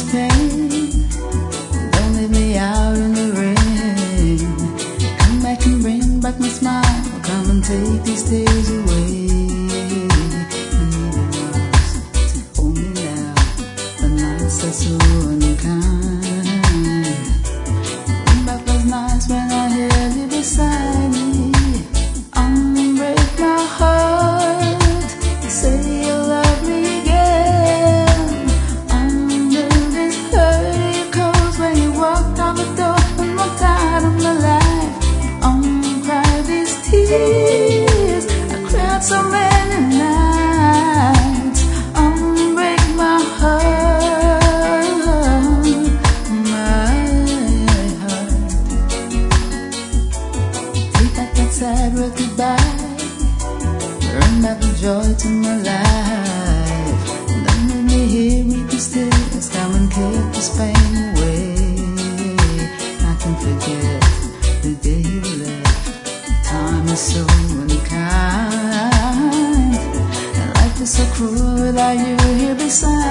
pain. Don't leave me out in the rain. Come back and bring back my smile. Come and take these days away. I need your arms to hold me now. The nights are so unkind. Bring back those nights when I held you beside me. Unbreak my heart. Say you love me again. Undo this hurt it caused when you walked out the door. One more time in my life. Uncry these tears. I cried so many nights. Unbreak my heart, my heart. Take back that sad word goodbye. Bring back the joy to my life. Don't let me hear weep these tears. Come and kick this pain away. I can forget the day you left. Time is so unkind, and life is so cruel without you here beside